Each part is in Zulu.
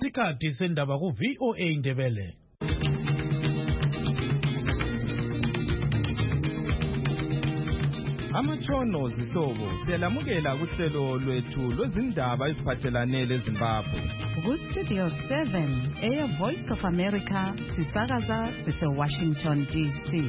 Isikhathi sendaba ku VOA Indebele. Amatshono zihlobo siyalamukela kuhlelo lwethu lwezindaba eziphathelane leZimbabwe. Ku-Studio 7 Air Voice of America sisakaza sise-Washington DC.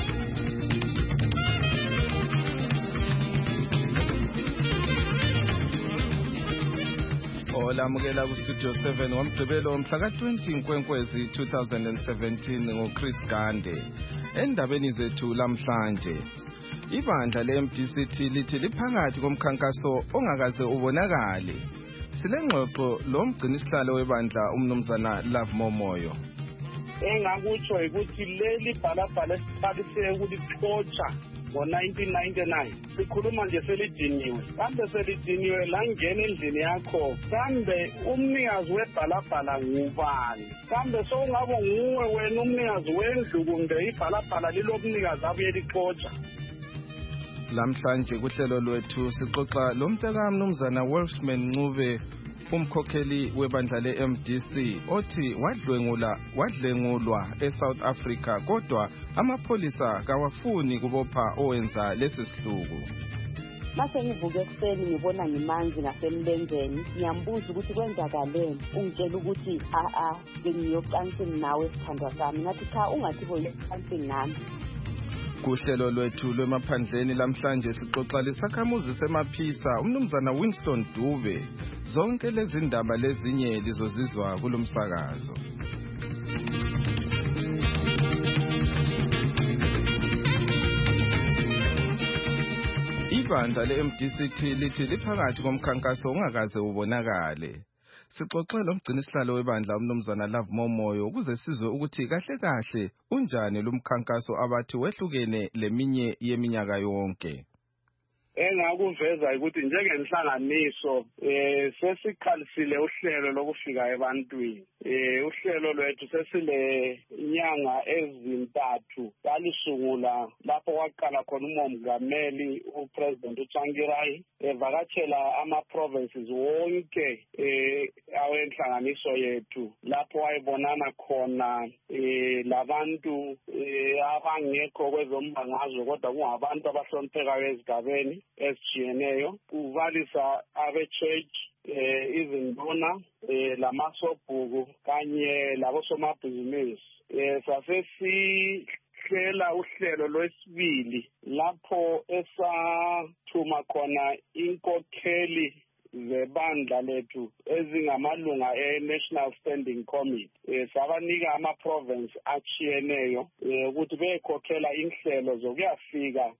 Olamukela ku-Studio 7 ngoMgqibelo mhla ka-20 Nkwenkwezi 2017 ngoChris Gande. Endabeni zethu lamhlanje, ibandla le-MDC lithi liphakathi komkhankaso ongakaze ubonakale. Silengxoxo lo mgcinisihlalo webandla umnumzana Love Momoyo. Engakutsho ukuthi leli bhalabhala esiqalise ukulixotsha ngo-1999 sikhuluma nje selidiniwe. Kambe selidiniwe langena endlini yakho, kambe umnikazi webhalabhala ngubani? Kambe sowungabo nguwe wena umnikazi wendlu kumbe ibhalabhala lilobunikazi abuye lixotsha? Lamhlanje kuhlelo lwethu sixoxa lo mtaka mnumzana Wolfman Ncube, umkhokheli webandla le-MDC othi wadlengulwa eSouth Africa kodwa amapholisa kawafuni kubopha owenza lesi sihluku. Mase ngivuke ekuseni ngibona ngimanzi ngasemlenzeni, ngiyambuza ukuthi kwenzakaleni. Ungitshela ukuthi bengiyocansini nawe sithandwa sami. Ngathi cha, ungathi boyocansini nami. Kuhlelo lwethu lwemaphandleni lamhlanje sixoxa lesakhamuzi semaphisa umnumzana Winston Dube. Zonke lezi ndaba lezinye lizozizwa kulomsakazo. Ibandla le-MDC lithi liphakathi komkhankaso ongakaze ubonakale. Sixoxe lo mgcinisihlalo webandla umnumzana Love Momoyo ukuze sizwe ukuthi kahle kahle unjani lo mkhankaso abathi wehlukene leminye yeminyaka yonke. Engakuveza ukuthi njengenhlanganiso sesikhalisile uhlelo lokufika ebantwini. Uhlelo lwethu sesile inyanga ezintathu salisungula lapho waqala khona umongameli uPresident uTsvangirai evakatshela ama-provinces wonke awenhlanganiso yethu lapho wayebonana khona labantu abangekho kwezombangazwe kodwa kungabantu abahloniphekayo ezigabeni ezitshiyeneyo, kubalisa abe-church, izinduna, lamasobhuku kanye labosomabhizinisi. Sasesihlela uhlelo lwesibili lapho esathuma khona inkokheli zebandla lethu ezingamalunga e-National Standing Committee. Sabanika ama-province achiyeneyo ukuthi bekhokhela inhlelo zokuyafika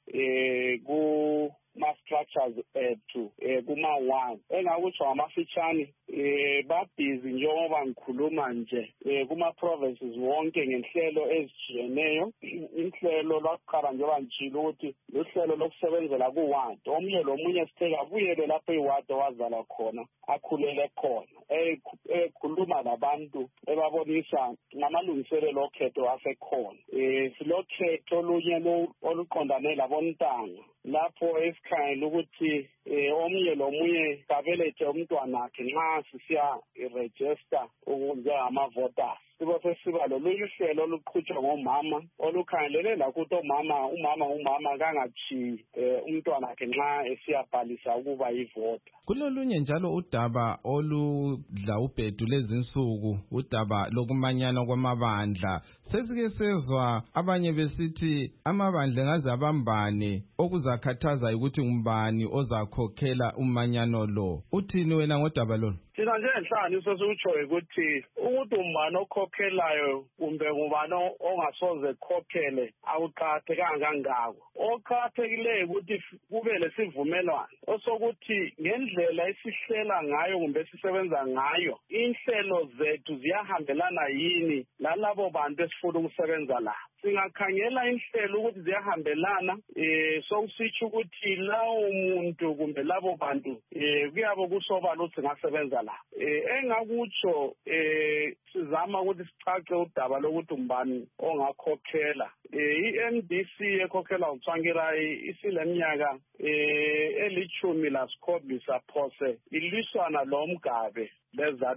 ma-structures ethu kuma-1. Engakutsho ngamafitshane babhizi njengoba ngikhuluma nje kuma-provinces wonke ngenhlelo ezijiyeneyo. Inhlelo lwaqala njengoba ngitshilo ukuthi luhlelo lokusebenzela ku-ward. Omunye lomunye sithe kabuyele lapho i-ward owazala khona akhulele khona ekhuluma labantu ebabonisa ngamalungiselelo okhetho asekhona. Silokhetho olunye oluqondane labontanga lapho esikhangela ukuthi omunye lomunye kabelethe umntwana wakhe nxa sisiya i-register njengama-voters. Sibe sesiba lolunye uhlelo oluqhutshwa ngomama olukhangelele lakuthi umama kangatshiyi umntwana wakhe nxa esiyabhalisa ukuba yivota. Kulolunye njalo udaba oludla ubhedu lezinsuku, udaba lokumanyana kwamabandla. Sesike sezwa abanye besithi amabandla ngaze abambane okuzakhathaza ukuthi ngumbani ozakhokhela umanyano lo. Uthini wena ngodaba lolu? Thina njengenhlanganiso sikutsho ukuthi umbani okhokhelayo kumbe ngubani ongasoze khokhele akuqakathekanga kangako. Oqakathekileyo ukuthi kube lesivumelwano osokuthi ngendlela esihlela ngayo kumbe esisebenza ngayo inhlelo zethu ziyahambelana yini lalabo bantu esifuna ukusebenza la. Singakhangela inhlelo ukuthi ziyahambelana sokusitsho ukuthi lawo muntu kumbe labo bantu kuyabo kusobala ukuthi ngasebenza la. Engakutsho sizama ukuthi sicace udaba lokuthi umbani ongakhokhela. I-MDC ekhokhela uTsvangirai isileminyaka eli-17 phose ilwiswana lo mgabe lezalo yakhe.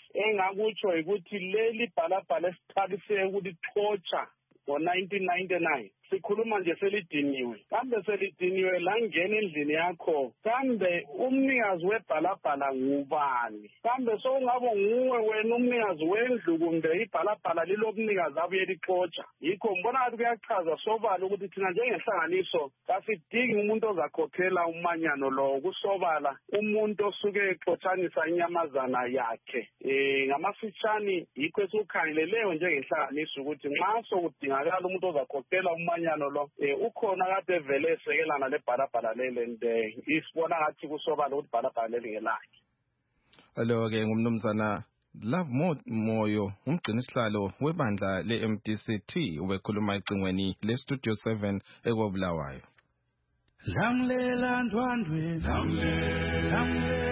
engakutsho ukuthi leli bhalabhala esithabise ukuthi torture ngo-1999 sikhuluma nje selidiniwe, kambe selidiniwe langena endlini yakho, kambe umnikazi webhalabhala ngubani? Kambe sowungabo nguwe wena umnikazi wendlu kumbe ibhalabhala lilobunikazi abuye lixotsha? Yikho ngibona ngathi kuyachaza sobala ukuthi thina njengenhlanganiso kasidingi umuntu ozakhokhela umanyano lo kusobala, umuntu osuke exotshanisa inyamazana yakhe. Ngamafitshane yikho esukhangeleleyo njengenhlanganiso ukuthi nxa sokudingakala umuntu ozakhokhela umanyano lo ukhona kade vele esekelana lebhalabhala lele nde isibona ngathi kusobala ukuthi ibhalabhala leli ngelakhe. Alo-ke ngumnumzana Love Moyo, umgcini isihlalo webandla le-MDCT, ubekhuluma ecingweni le-Studio 7 ekobulawayo. Lamlela ndwandwe, lamlela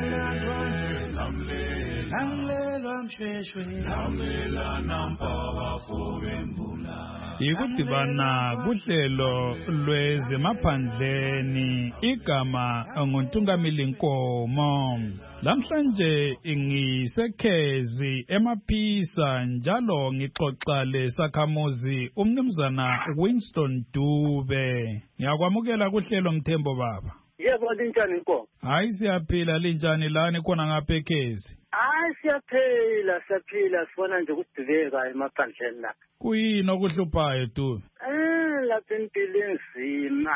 ndwandwe, lamlela mshweshwe, lamlela nampaka fobembula. Ikudibana kuhlelo lwezemaphandleni igama nguNtungamili Nkomo. Lamhlanje ngisekhezi emaphisa njalo ngixoxa lesakhamuzi umnumzana Winston Dube. Ngiyakwamukela kuhlelo Mthembo baba. Yebo linjani Nkomo? Hayi siyaphila linjani lani khona ngapha ekhezi? Hayi siyaphila sibona nje ukudibeka emaphandleni la. Kuyini okuhluphayo Dube? Lapha impilo enzima,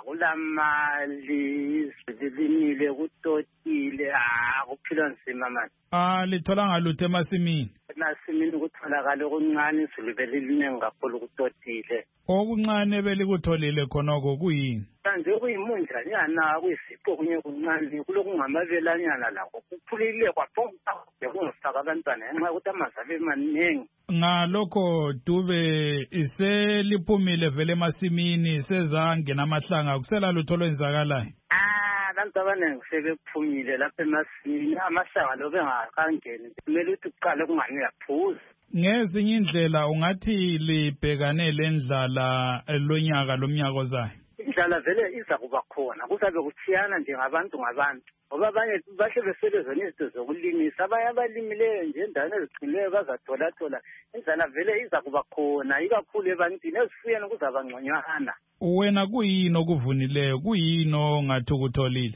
kulamali, silinile, kutotile, kuphila nzima manje. Litholanga lutho emasimini? Emasimini kutholakala okuncane, izulu belilinengi kakhulu kutotile. Okuncane belikutholile khonoko kuyini? Kanje kuyimunjanyana, kuyisipho kunye kuncane, kulokungamabelanyana lakho. Kuphulile kwaphonga, bekungifaka abantwana ngenxa yokuthi amazabe maningi. Ngalokho Dube iseliphumile vele emasimini sezangena amahlanga kusela lutho lwenzakalayo. Abantu abaningi sebephumile lapha emasimini, amahlanga lo bengakangeni, kumele ukuthi kuqale kungani yaphuza. Ngezinye indlela ungathi libhekane lendlala lonyaka lomnyaka ozayo. Indlala vele iza kuba khona, kuzabe kuthiyana njengabantu ngabantu. Ngoba abanye bahle beselezona izinto zokulimisa, abanye abalimileyo nje endaweni eziqinileyo bazathola. Indlala vele iza kuba khona, ikakhulu ebantwini, ezifuyeni kuzaba ngconywana. Wena kuyini okuvunileyo, kuyini ongathi ukutholile?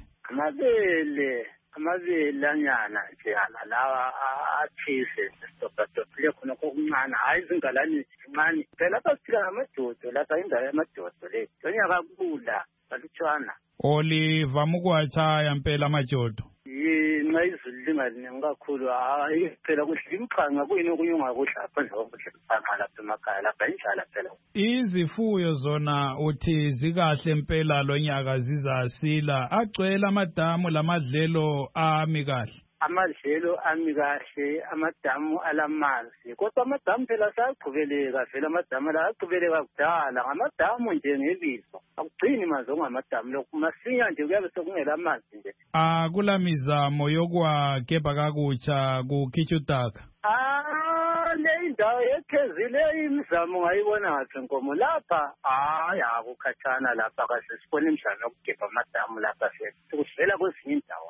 Amabele anyana nje lawa athise stopile khona kokuncane, hayi izingalani zincane. Phela lapha siphila ngamadodo, lapha indawo yamadodo le. Lonyaka kula, balutshwana. Olivama ukuwatshaya mpela amajodo? Nxa izulu lingalinengi kakhulu, hayi phela kudla imqhanga, kuyini okunye ungakudla ngaphandle kokudla imqhanga lapha emakhaya, lapha indlala phela. Izifuyo zona uthi zikahle mpela lonyaka zizasila, agcwele amadamu lamadlelo ami kahle? Amadlelo ami kahle, amadamu alamanzi, kodwa amadamu phela sayaqhubeleka vele, amadamu la aqhubeleka kudala, ngamadamu nje ngebizo, akugcini manzi ongamadamu lokhu, masinya nje kuyabe sekungela amanzi nje. Kula mizamo yokuwagebha kakutsha kukhitsha udaka? Le indawo yekhezile imizamo ngayibona ngaphi Nkomo lapha, akukhatshana lapha kahle, sibona imidlalo yokugebha amadamu lapha sekuvela kwezinye indawo.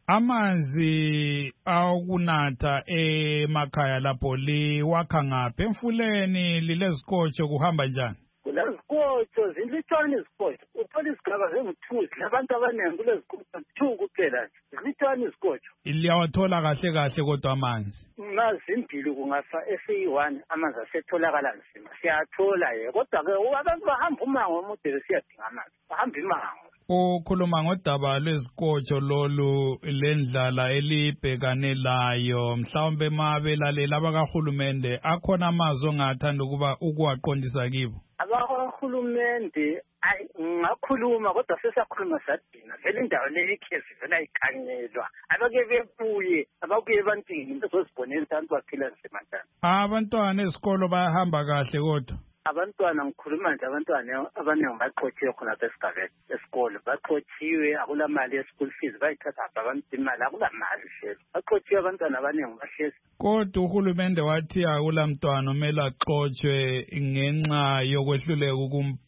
Amanzi awokunatha emakhaya lapho liwakha ngaphi? Emfuleni lilezikotsho kuhamba njani? Kulezikotsho zilitshwana izikotsho, uthola isigaba zengu-2, labantu abaningi kulezikotsho 2 kuphela nje, zilitshwana izikotsho. Liyawathola kahle kahle kodwa amanzi? Mazimbili kungafa eseyi-1 amanzi asetholakala nzima, siyathola kodwa-ke abantu bahamba umango omude besiyadinga amanzi, bahamba imango. Ukhuluma ngodaba lwezikotsho lolu lendlala elibhekane layo, mhlawumbe mabelalela abakahulumende akhona amazwi ongathanda ukuba ukuwaqondisa kibo? Abakahulumende ngakhuluma kodwa sesakhuluma sadina, vele indawo le ikhezi vele ayikanyelwa, abake bebuye ebantwini bezozibonela abantu baphila nzima njani. Abantwana esikolo bayahamba kahle kodwa? Abantwana ngikhuluma nje, abantwana abaningi baqotshiwe khonapha esigabeni esikolo, baqotshiwe, akulamali ye-school fees, bayithatha abantu imali, akulamali hlezi, baqotshiwe abantwana abaningi bahlezi. Kodwa uhulumende wathi akulamntwana umele axotshwe ngenxa yokwehluleka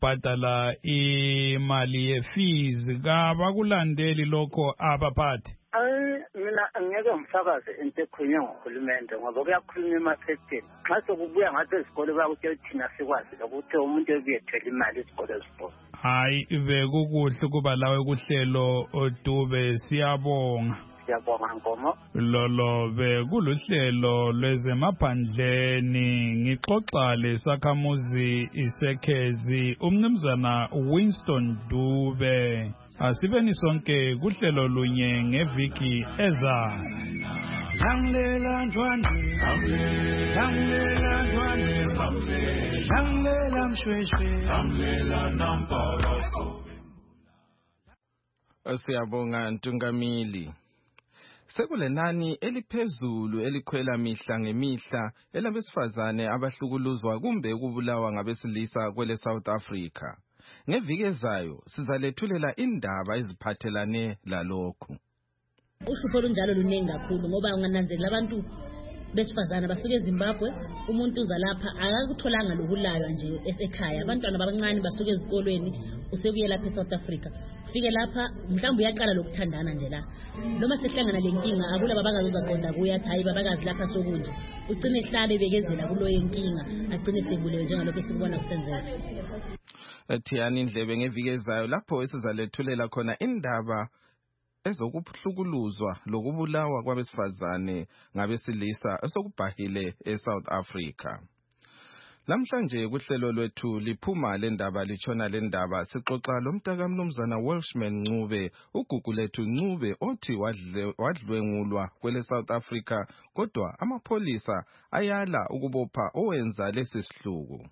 ukumbhadala imali ye-fees, kabakulandeli lokho abaphathi? mina angeke ngifakaze into ekhulunywa nguhulumende ngoba kuyakhulunywa emaphethini. Xa sokubuya ngathi izikole bayakutshela thina sikwazi ukuthi umuntu ebuye ethwele imali isikole ezibona. Hayi bekukuhle kuba lawe kuhlelo Dube, siyabonga. Siyabonga Nkomo. Lolo bekuluhlelo lwezemaphandleni ngixoxa lesakhamuzi isekhezi umnumzana Winston Dube. Asibeni sonke kuhlelo lunye ngeviki ezayo. Langlela ntwane, langlela ntwane, langlela mshweshwe, langlela nampalako. Siyabonga Ntungamili. Sekulenani eliphezulu elikhwela mihla ngemihla elabesifazane abahlukuluzwa kumbe ukubulawa ngabesilisa kwele South Africa. Ngeviki ezayo sizalethulela indaba eziphathelane lalokhu. Uhlupho lunjalo luningi kakhulu ngoba ungananzelela abantu besifazana basuke eZimbabwe, umuntu uza lapha akakutholanga lokulaywa nje esekhaya. Abantwana abancane basuke ezikolweni usebuye lapha eSouth Africa. Ufike lapha mhlawumbe uyaqala lokuthandana nje la. Noma sehlangana lenkinga akula babakazoza qonda kuya hayi babakazi lapha sokunje. Ugcine ehlale bekezela kulo yenkinga agcine sebulewe njengalokho esikubona kusenzeka. Thiyani indlebe ngeviki ezayo lapho esizalethulela khona indaba ezokuhlukuluzwa lokubulawa kwabesifazane ngabesilisa esokubhahile eSouth Africa. Namhlanje kuhlelo lwethu liphuma lendaba litshona lendaba sixoxa lomntaka mnumzana Welshman Ncube, ugugu lethu Ncube othi wadlwengulwa kwele South Africa kodwa amapholisa ayala ukubopha owenza lesi sihluku.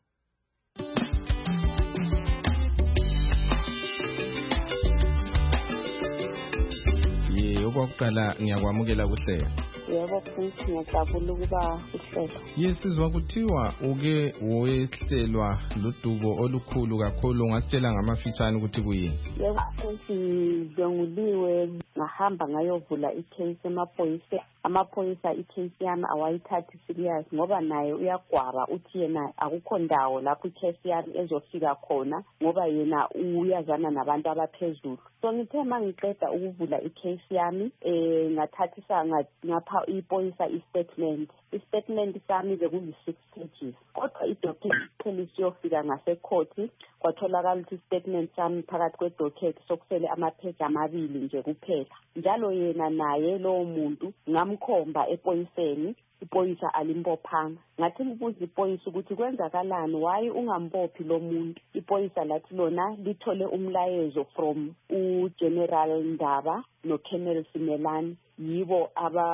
Okwakukala ngiyakwamukela kuhlelo. Yebo futhi ngiyajabula ukuba kuhlelo. Yesizwa kuthiwa uke wehlelwa ludubo olukhulu kakhulu, ngasitshela ngamafitshane ukuthi kuyini? Yebo futhi ngiyenguliwe ngahamba ngayovula icase emaphoyiseni. Amaphoyisa icase yami awayithathi serious ngoba naye uyagwaba uthi yena akukho ndawo lapho icase yami ezofika khona ngoba yena uyazana nabantu abaphezulu. So ngithe mangiqeda ukuvula icase yami ngathathisa ngapha iphoyisa istatement sami bekuyi-6 pages. Kodwa idocument police yofika ngasecourt kwatholakala ukuthi istatement sami phakathi kwedocket sokusele amapage amabili nje kuphela. Njalo yena naye lowo muntu ngamkhomba ephoyiseni, iphoyisa alimbophanga. Ngathi ngibuza iphoyisa ukuthi kwenzakalani, why ungambophi lo muntu? Iphoyisa lathi lona lithole umlayezo from uGeneral Ndaba noColonel Simelane, yibo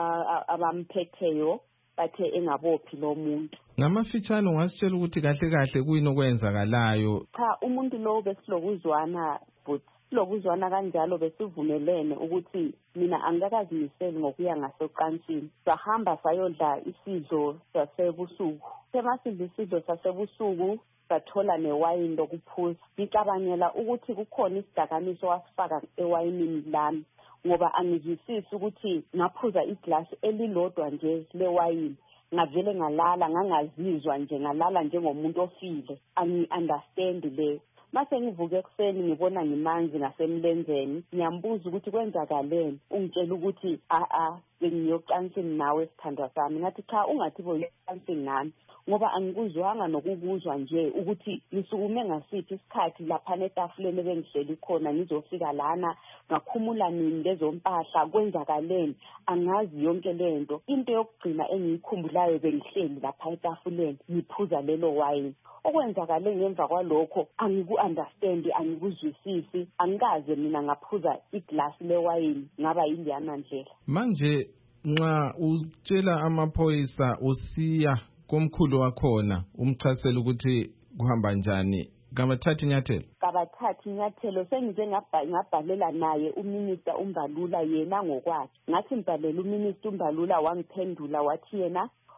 abamphetheyo bathe engabophi lo muntu. Ngamafitshane ungasitshela ukuthi kahle kahle kuyini okwenzakalayo? Cha, umuntu lo besilokuzwana but silokuzwana kanjalo besivumelene ukuthi mina angikakazimiseli ngokuya ngasocansini. Sahamba sayodla isidlo sasebusuku. Semasidla isidlo sasebusuku sathola newayini lokuphuza. Ngicabangela ukuthi kukhona isidakamiso wasifaka ewayinini lami ngoba angizwisisi ukuthi ngaphuza iglasi elilodwa nje lewayini. Ngavele ngalala, ngangazizwa nje, ngalala njengomuntu ofile. Angi-understand leyo. Mase ngivuke ekuseni ngibona ngimanzi ngasemlenzeni, ngiyambuza ukuthi kwenzakaleni. Ungitshela ukuthi bengiyocansini nawe sithandwa sami. Ngathi cha, ungathi boyocansini nami ngoba angikuzwanga nokukuzwa nje ukuthi ngisukume ngasiphi isikhathi lapha netafuleni bengihleli khona ngizofika lana ngakhumula nini lezo mpahla kwenzakaleni. Angazi yonke lento. Into yokugcina engiyikhumbulayo bengihleli lapha etafuleni ngiphuza lelo wayini. Okwenzakale ngemva kwalokho angiku-understand, angikuzwisisi, angikaze mina ngaphuza iglasi lewayini ngaba yiliyana ndlela. Manje nxa utshela amaphoyisa usiya komkhulu wakhona umchasela ukuthi kuhamba njani, kabathathi inyathelo? Kabathathi inyathelo. Sengize ngabhalela naye uMinister uMbalula yena ngokwakhe. Ngathi ngibhalela uMinister uMbalula wangiphendula wathi yena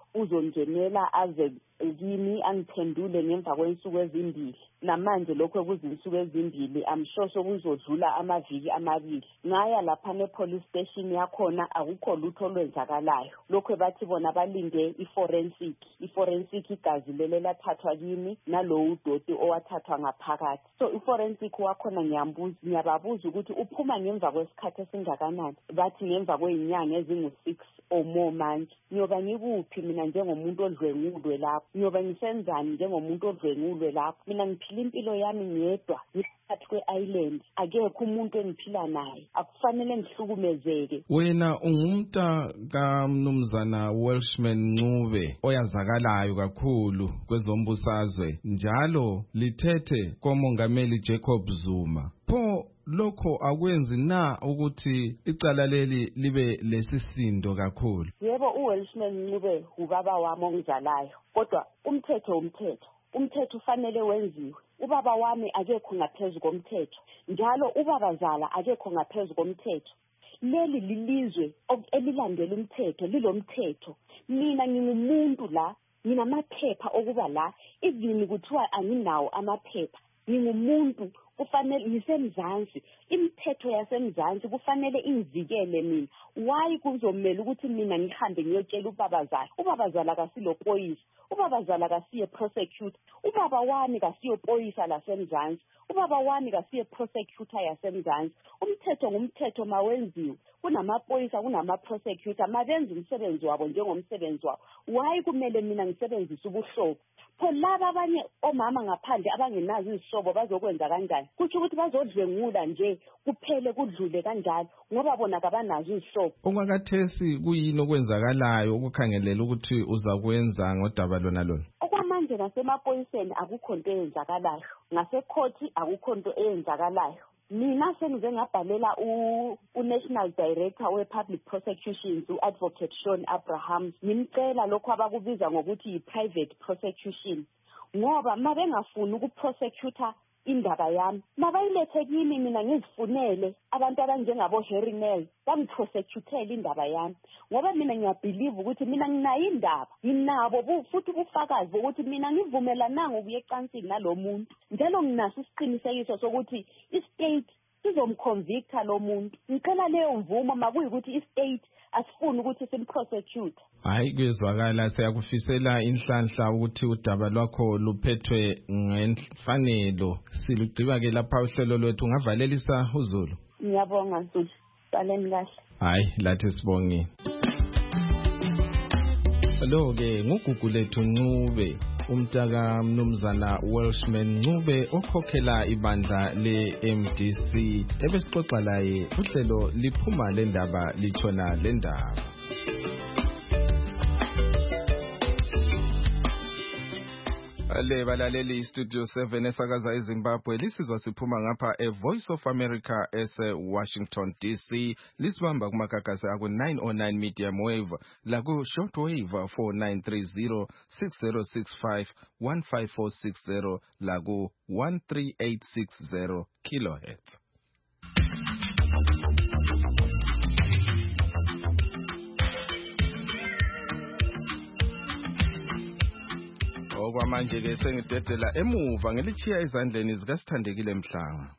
uzongenela aze kimi angiphendule ngemva kwensuku ezimbili. Namanje lokho kuzinsuku ezimbili amsho sokuzodlula amaviki amabili. Ngaya lapha ne-police station yakhona akukho lutho olwenzakalayo. Lokho bathi bona balinde i-forensic igazi lele lathathwa kimi nalowo udoti owathathwa ngaphakathi. So i-forensic wakhona ngiyababuza ukuthi uphuma ngemva kwesikhathi esingakanani. Bathi ngemva kwezinyanga ezingu-6 or more manje. Ngiyoba ngikuphi mina njengomuntu odlwengulwe lapho? Ngiyoba ngisenzani njengomuntu odlwengulwe lapho? Mina ngiphila impilo yami ngedwa phakathi kwe-island. Akekho umuntu engiphila naye. Akufanele ngihlukumezeke. Wena ungumta kaMnumzana Welshman Ncube oyazakalayo kakhulu kwezombusazwe, njalo lithethe komongameli Jacob Zuma. Pho lokho akwenzi na ukuthi icala leli libe lesisindo kakhulu? Yebo, uWelshman Ncube ubaba wami ongizalayo, kodwa umthetho ufanele wenziwe. Ubaba wami akekho ngaphezulu komthetho, njalo ubabazala akekho ngaphezulu komthetho. Leli lilizwe elilandela umthetho, lilomthetho. Mina ngingumuntu la, nginamaphepha okuba la, even kuthiwa anginawo amaphepha. Ngingumuntu kufanele ngisemzansi, imithetho yasemzansi kufanele ingivikele mina. Why kuzomela ukuthi mina ngihambe ngiyotshela ubabazala kasilo police, ubabazala kasiye prosecutor, ubaba wami kasiyo police lasemzansi, ubaba wami kasiye prosecutor yasemzansi. Umthetho ngumthetho mawenziwe, kunamapolisa kunama-prosecutor mabenza umsebenzi wabo njengomsebenzi wabo. Why kumele mina ngisebenzise ubuhlobo? Pho laba abanye omama ngaphandle abangenazo izihlobo bazokwenza kanjani? Kuthi ukuthi bazodlwengula nje kuphele kudlule kanjalo ngoba bona kabanazo izihlobo. Okwakathesi kuyini okwenzakalayo ukukhangelela ukuthi uzakwenza ngodaba lona? Okwamanje nasemapoliseni akukho into eyenzakalayo, ngasekhothi akukho into eyenzakalayo. Mina sengize ngabhalela u-National Director we-Public Prosecutions, u-Advocate Sean Abrahams, ngimcela lokho abakubiza ngokuthi yi-private prosecution, ngoba mabengafuni ukuprosecutor indaba yami mabayilethe kimi mina ngizifunele abantu abanjengabo Harry Nel bangiprosecutele indaba yami, ngoba mina ngiyabhiliva ukuthi mina nginayo indaba, nginabo futhi ubufakazi bokuthi mina ngivumelananga ukuya ecansini nalomuntu, njalo nginaso isiqinisekiso sokuthi i-state sizomconvicta lo muntu. Ngicela leyo mvumo makuyikuthi i-state asifuni ukuthi simprosecute. Hayi, kuyezwakala. Siyakufisela inhlanhla ukuthi udaba lwakho luphethwe ngemfanelo. Silugqiba-ke lapha uhlelo lwethu. Ungavalelisa uZulu? Ngiyabonga Zulu, saleni kahle. Hayi, lathi sibonge. Lo-ke ngugugu lethu Ncube, umtaka Mnumzana Welshman Ncube okhokhela ibandla le-MDC. Ebesixoxa laye uhlelo liphuma lendaba litshona lendaba. Balaleli Studio 7 esakaza eZimbabwe, lisizwa siphuma ngapha eVoice of America Washington DC. Lisibamba kumakakasi aku 909 medium wave laku short wave 4930 6065 15460 laku 13860 kilohertz. Okwamanje-ke sengidedela emuva ngelichiya ezandleni zikaSithandekile Mhlanga.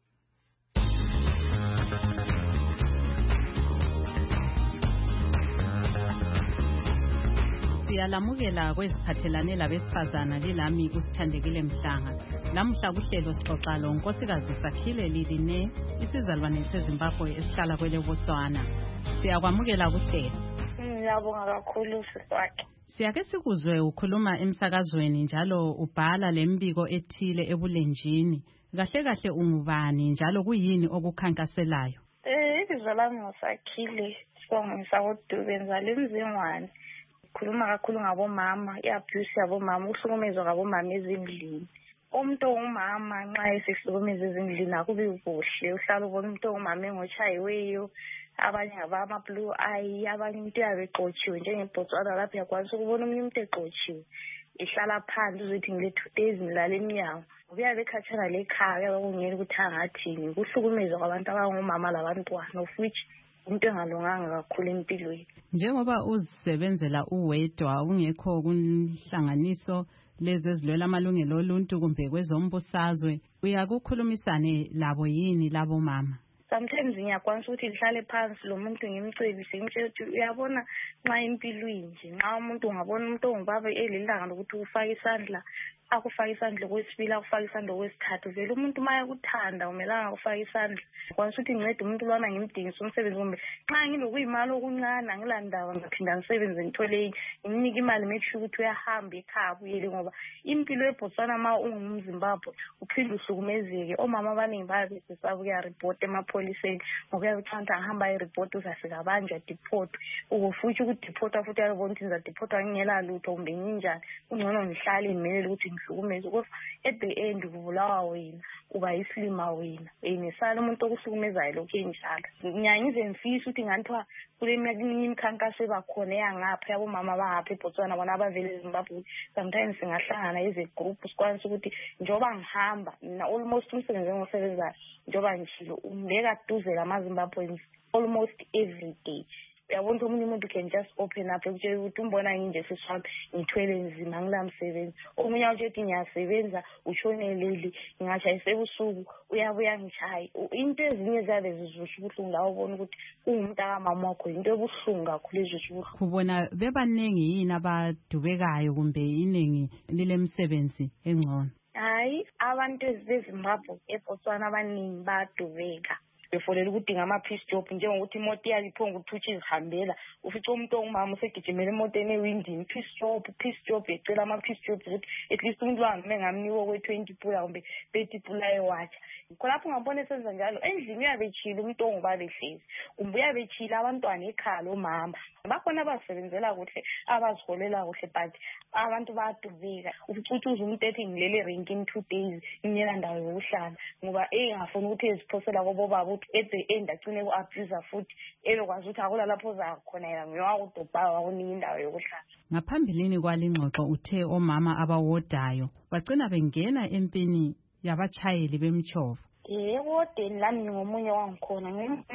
Siyalamukela kweziphathelane labesifazana lilami kuSithandekile Mhlanga. Namuhla kuhlelo sixoxa lo nkosikazi Sakhile Liline, isizalwane seZimbabwe esihlala kwele Botswana. Siyakwamukela kuhlelo. Ngiyabonga kakhulu siswakhe. Siyake sikuzwe ukhuluma emsakazweni njalo ubhala lembiko ethile ebulenjini. Kahle kahle ungubani njalo kuyini okukhankaselayo? Ibizo lami nguSakhile Songisawudube ngizala eMzingwane. Khuluma kakhulu ngabomama, i-abuse yabomama, uhlukumezwa ngabomama ezindlini. Umuntu ongumama nxa esehlukumeza ezindlini akubi kuhle, uhlala ubona umuntu ongumama engotshayiweyo, abanye ngabama blue eye, abanye umuntu uyabe eqotshiwe njengeBotswana lapho yakwanisa ukubona omunye umuntu eqotshiwe ehlala phansi uzothi ngile 2 days ngilala emnyango, uyabe ekhatshana lekhaya bakungela ukuthi angathini, kuhlukumezwa kwabantu abangomama labantwana, of which into engalunganga kakhulu empilweni. Njengoba uzisebenzela uwedwa ungekho kunhlanganiso lezi ezilwela amalungelo oluntu kumbe kwezombusazwe, uyakukhulumisane labo yini labo mama? Sometimes ngiyakwanisa ukuthi ngihlale phansi lo muntu ngimcebise ngimtshela ukuthi uyabona nxa impilo inje, nxa umuntu ungabona umuntu ongubaba elilanga lokuthi ufake isandla akufaka isandla kwesibili akufaka isandla kwesithathu, vele umuntu maya kuthanda umelanga akufaka isandla. Kwanisa ukuthi ngincede umuntu lwana ngimdingisa umsebenzi kumbe nxa ngilokuyimali okuncane angilandaba ngaphinda ngisebenze ngithole ngimnika imali make sure ukuthi uyahamba ekhaya abuyele, ngoba impilo eBotswana ma ungumZimbabwe uphinde uhlukumezeke. Omama abaningi bayabesesaba ukuyaripota emapholiseni ngokuyabe uthanda ahamba ayiripota uzafika abanjwa deport, ufuthi ukudepota futhi ayabona ukuthi ngizadepota ngingela lutho kumbe nginjani, ungcono ngihlale ngimele ukuthi ngihlukumeze because at the end kubulawa wena uba islima wena enesala umuntu okuhlukumezayo lokho enjalo. Ngiyangize ngifisa ukuthi nganthiwa kule imikhankaso ebakhona eyangapha yabomama abahapha eBotswana bona abavele eZimbabwe, sometimes singahlangana as a group sikwanisa ukuthi njengoba ngihamba mina almost umsebenzi engisebenzayo njengoba ngishilo umbeka duze lamaZimbabweans almost every day. Uyabona omunye umuntu can just open up ukutshela ukuthi umbona nginje siswami ngithwele nzima ngilamsebenzi, omunye uthi ngiyasebenza ushone leli ngingashayise ebusuku uyabuya ngichaye. Into ezinye zabe zizusha ubuhlungu la ubona ukuthi umuntu akamama wakho into ebuhlungu kakhulu ezusha ubuhlungu. Kubona bebaningi yini abadubekayo kumbe iningi lilemsebenzi engcono? Hayi, abantu beZimbabwe eBotswana abaningi badubeka befolela ukudinga ama-piece job, njengokuthi imoto iyaliphonga ukuthi izihambela ufica umuntu ongumama usegijimela emotweni ewindini, piece job ecela ama-piece job ukuthi at least umuntu wangume ngamniwo kwe-20 pula kumbe 30 pula ewatsha. Khonapho ungabona esenza njalo endlini uyabetshila umuntu ongubaba ehlezi kumbe uyabetshila abantwana ekhaya lomama. Bakhona abasebenzela kuhle abaziholela kuhle, but abantu bayadubeka ufica umuntu ethi ngilele erenkini 2 days ngingela ndawo yokuhlala ngoba engafuni ukuthi eziphosela kobobaba at the end agcine ku-abuser futhi elokwazi ukuthi akula lapho zakhona yena ngiyawakudobhayo wakunika indawo yokuhlala. Ngaphambilini kwalingxoxo uthe omama abawodayo bagcina bengena empini yabatshayeli bemtshova. Ekodeni lami ngomunye wangikhona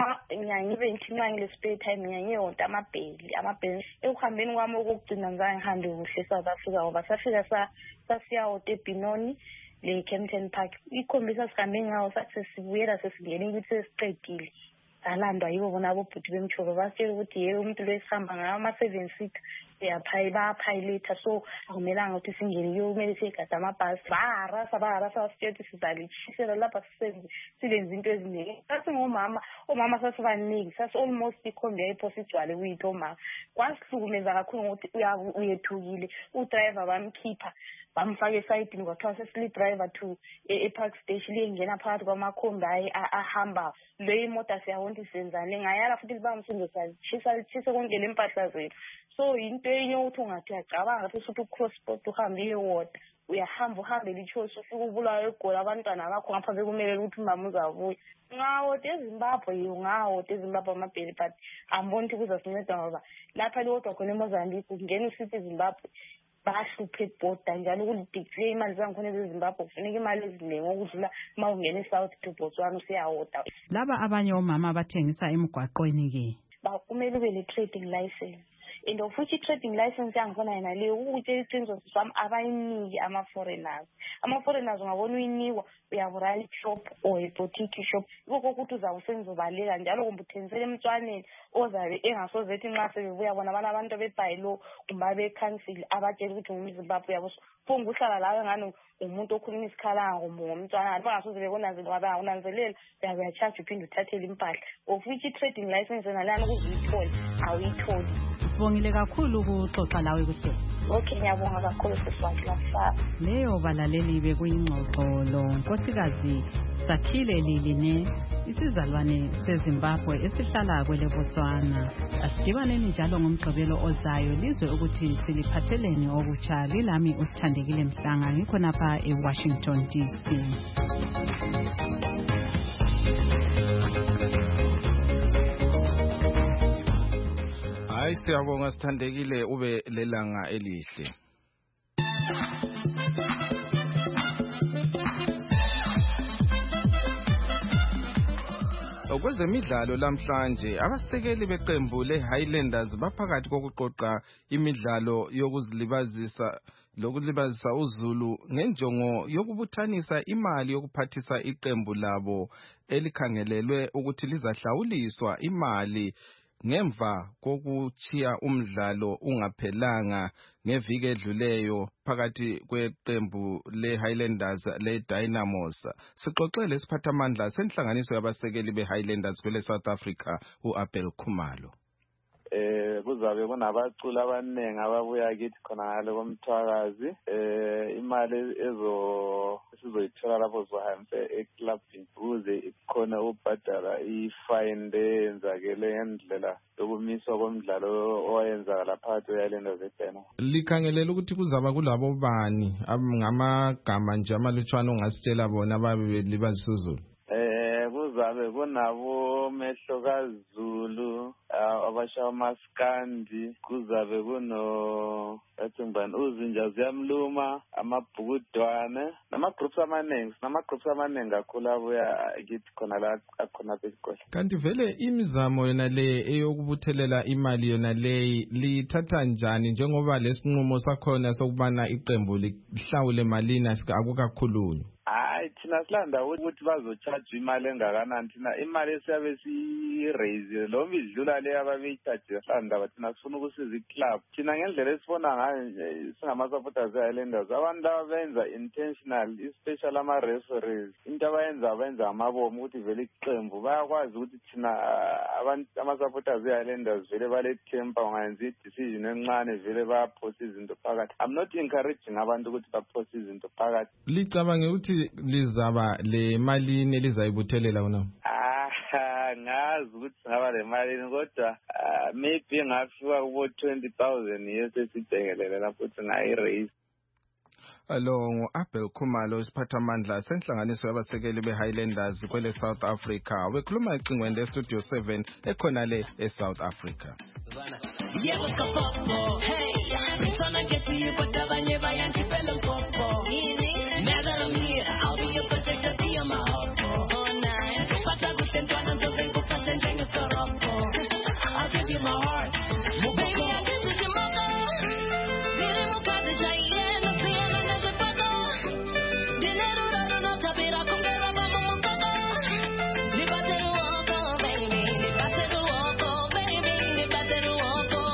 ngibe ngithi ngile spare time ngiyayonta amabheli ekuhambeni kwami okugcina ngizange ngihambe kuhle South Africa ngoba safika sasiyawota eBinoni le Kempton Park. Ikhombisa sihambe ngawo sathi sibuyela sesingene ukuthi sesiqedile alandwa yibo bona abobhuti bemtshova basitshela ukuthi yebo umuntu lo esihamba ngayo ama-7 seat bayaphayiletha, so akumelanga ukuthi singene kumele siyegada amabhasi. Baharasa basitshela ukuthi sizalithisela lapha silenza into eziningi. Sasingomama omama sasibaningi almost ikhombi yayiphosa igcwale kuyitho omama. Kwasihlukumeza kakhulu ngokuthi uyethukile udriver bamkhipha bamfaka esayidini kwathiwa sesili driver to epark station liyengena phakathi kwamakhombi ahamba le imota siyabona ukuthi senzani ngayala futhi libamsindo salitshisa konke le mpahla zethu. So into enye ukuthi ungathi uyacabanga futhi ukuthi ucross sport uhambe iyewota uyahamba uhambe lichosi ufika ubulawa egoli abantwana bakho ngapha bekumele ukuthi umama uzavuya. Ngawota eZimbabwe amabheli, but ambona ukuthi kuzasinceda ngoba lapha liwodwa khona eMozambique ungena usithi eZimbabwe bahluphe ebhoda njalo kulidiclare imali zangikhona eZimbabwe kufuneka imali eziningi okudlula uma ungena eSouth to Botswana usiyawota. Laba abanye omama abathengisa emgwaqweni ke kumele ube le-trading license, and futhi i-trading license yangikhona yena leyo ukutshela iqiniso sami abayiniki ama-foreigners ungabona uyinikwa uyaburala i-shop or i-boutique shop ikho ukuthi uzabe usengizobaleka njalo kumbe uthengisela emntwaneni ozabe engasoze ethi nxa sebebuya bona abantu bebhayilo kumbe abekhansili abatshela ukuthi ngumZimbabwe yabo funga uhlala lawe engani umuntu okhuluma isikhalanga kumbe ngomntwana bangasoze bekunanzelela ngoba unanzelela uyabe-charge uphinde uthathele impahla ofuthi i-trading license yona lana ukuze uyithole awuyitholi. Sibongile kakhulu ukuxoxa lawe kuhle. Okay, ngiyabonga kakhulu siswakilafaba. Leyo balaleli bekuyingxoxo lo Nkosikazi Sakhile Liline isizalwane seZimbabwe esihlala kwele Botswana. Asidibaneni njalo ngomgqibelo ozayo lizwe ukuthi siliphatheleni okutsha. Lilami uSithandekile Mhlanga ngikho napha eWashington DC. Hayi siyabonga Sithandekile, ube lelanga elihle. Kwezemidlalo lamhlanje abasekeli beqembu leHighlanders baphakathi kokuqoqa imidlalo yokuzilibazisa lokulibazisa uZulu ngenjongo yokubuthanisa imali yokuphathisa iqembu labo elikhangelelwe ukuthi lizahlawuliswa imali ngemva kokuchiya umdlalo ungaphelanga ngeviki edluleyo phakathi kweqembu leHighlanders leDynamos. Sixoxele isiphathamandla senhlanganiso yabasekeli beHighlanders kwele South Africa uAbel Khumalo. Kuzabe kunabaculi abaningi ababuya kithi khona ngale komthwakazi imali sizoyithola lapho sizohambisa eclubini ukuze ikhona ukubhadala ifine eyenzakele ngendlela yokumiswa komdlalo owayenzakala phakathi kweHighlanders leDynamos. Likhangelela ukuthi kuzaba kulabo bani ngamagama nje amalutshwana ongasitshela bona ababe belibazisa uZulu? Kuzabe kunabo Mehlokazi Zulu, abashaya maskandi, kuzabe kuno uzinja ziyamluma, amabhukudwane, namagroups amaningi kakhulu abuya kithi khona la akhona besikole. Kanti vele imizamo yona le eyokubuthelela imali yona le lithatha njani njengoba lesinqumo sakhona sokubana iqembu lihlawule malini akukakhulunywa? Thina silanda ukuthi bazocharge imali engakanani. Thina imali esiyabe si-raise lo midlula le ababeyicharge silanda thina sifuna ukusiza iclub. Thina ngendlela esifona ngayo singama-supporters e-Highlanders abantu laba benza intentional, especially ama-referees. Into abayenza amabomu ukuthi vele iqembu bayakwazi ukuthi thina ama-supporters e-Highlanders vele balethempa ungayenza i-decision encane vele bayaphosa izinto phakathi. I'm not encouraging abantu ukuthi baphose izinto phakathi. Licabange ukuthi lizaba le malini elizayibuthelela wona? Ngazi ukuthi ngaba le malini kodwa maybe ngafika kubo 20,000 yesesidengelele lapho singayi-raise. Alo nguAbel Khumalo isiphathamandla senhlanganiso yabasekeli beHighlanders kwele South Africa wekhuluma ecingweni leStudio 7 ekhona le eSouth Africa. Yeah, what's up, Popo? Hey, I'm trying to get to you, but abanye bayangipela Popo. Now that I'm here, I'll be your protector, be on my heart. Oh, nice. Pata kutentwana nzoze ngupate njenga koropo. I'll give you my heart. Baby, I can touch your mother. Dile mukate chaiye, no piyana neze pato. Dinero raro no tapira kongera bamba mukaka. Libate ruoko, baby. Libate ruoko, baby. Libate ruoko.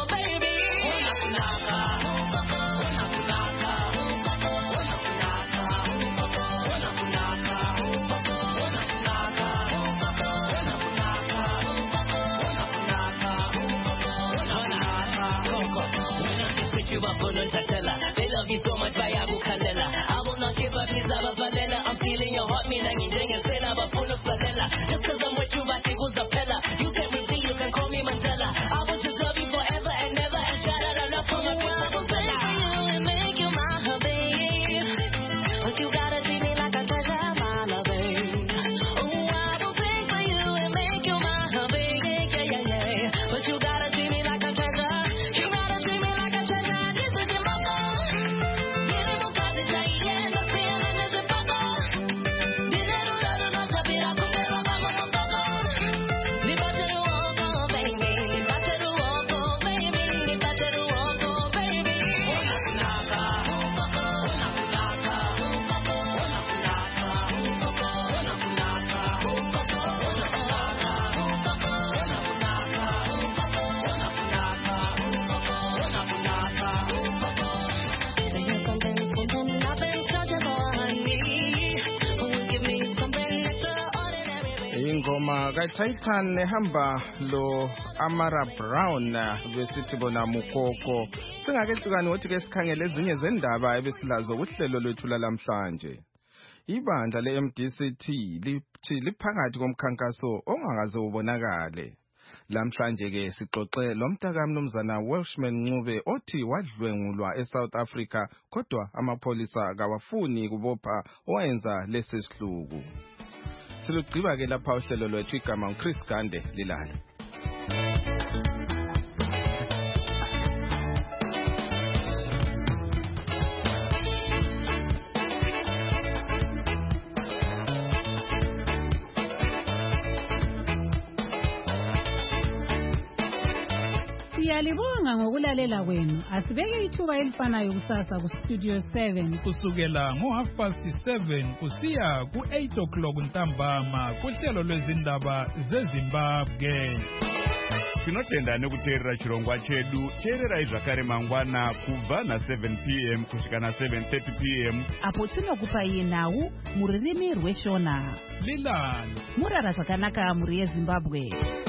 They love you so much, Bayabu Candela. I will not give up, Nizaba Vanilla. I'm feeling your heart, me nanging and Sela, but full of Vanilla. Just cause I'm with you, I think was a fella. You can be me, you can call me Mandela. I will just love you forever and never and try that I love for my people. I will sing for you and make you my babe. But you gotta treat me like a treasure, my love, babe. Oh, I will sing for you and make you my babe. Yeah, yeah, yeah. But you gotta treat me like a treasure. You gotta treat me like a treasure. Ingoma kaTitan nehamba lo Amara Brown besithi bona mukoko. Singakehlukani ukuthi ke sikhangele ezinye zendaba ebesilazo kuhlelo lwethu lamhlanje. Ibandla leMDCT lithi liphakathi komkhankaso ongakaze ubonakale. Lamhlanje ke sixoxe lomtaka mnumzana Welshman Ncube othi wadlwengulwa eSouth Africa kodwa amapolisa kawafuni kubopha owenza lesi sihluku. Silugqiba ke lapha uhlelo lwethu igama uChris Gande lilale. Siyalibonga ngokulalela kwenu. Asibeke ithuba elifanayo kusasa ku Studio 7 kusukela ngo7:30 kusiya ku8 ntambama kuhlelo lwezindaba zeZimbabwe. Tinotenda nekuteerera chirongwa chedu. Teererai zvakare mangwana kubva na7 p.m. kusvika na7:30 p.m. apo tinokupai nhau muririmi rweshona. Lilani murara zvakanaka muri yeZimbabwe.